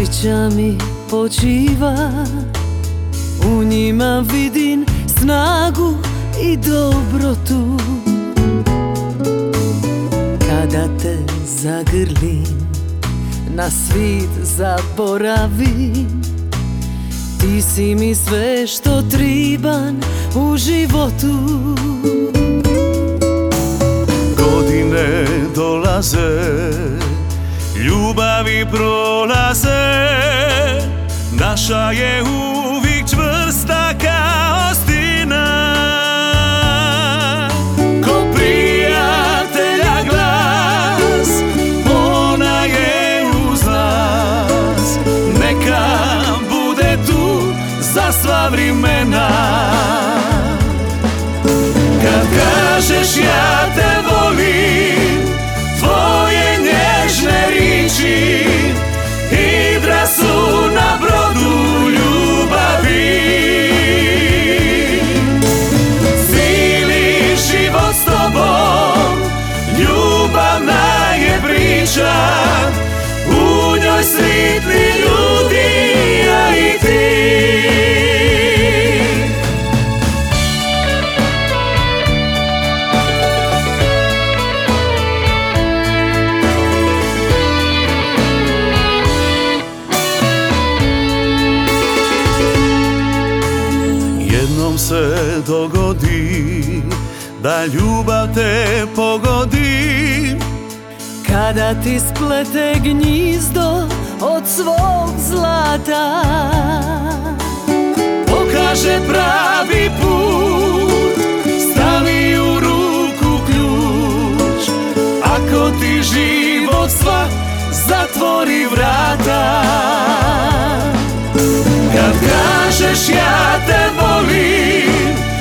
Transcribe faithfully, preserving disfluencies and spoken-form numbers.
Osjeća mi počiva, u njima vidim snagu i dobrotu. Kada te zagrlim, na svit zaboravim, ti si mi sve što triban u životu. Godine dolaze, ljubavi prolaze, naša je uvijek čvrsta kao stina. Ko prijatelja glas, ona je uz nas, neka bude tu za sva vremena. Kad kažeš ja te volim, tvoje nježne riči hidra su na brodu ljubavi. Cijeli život s tobom, ljubavna je priča, u njoj sretni ljudi, ja i ti. Jednom se dogodi da ljubav te pogodi, kada ti splete gnjizdo od svog zlata, pokaže pravi put, stavi u ruku ključ. Ako ti život sva zatvori vrata, kad kažeš ja te volim,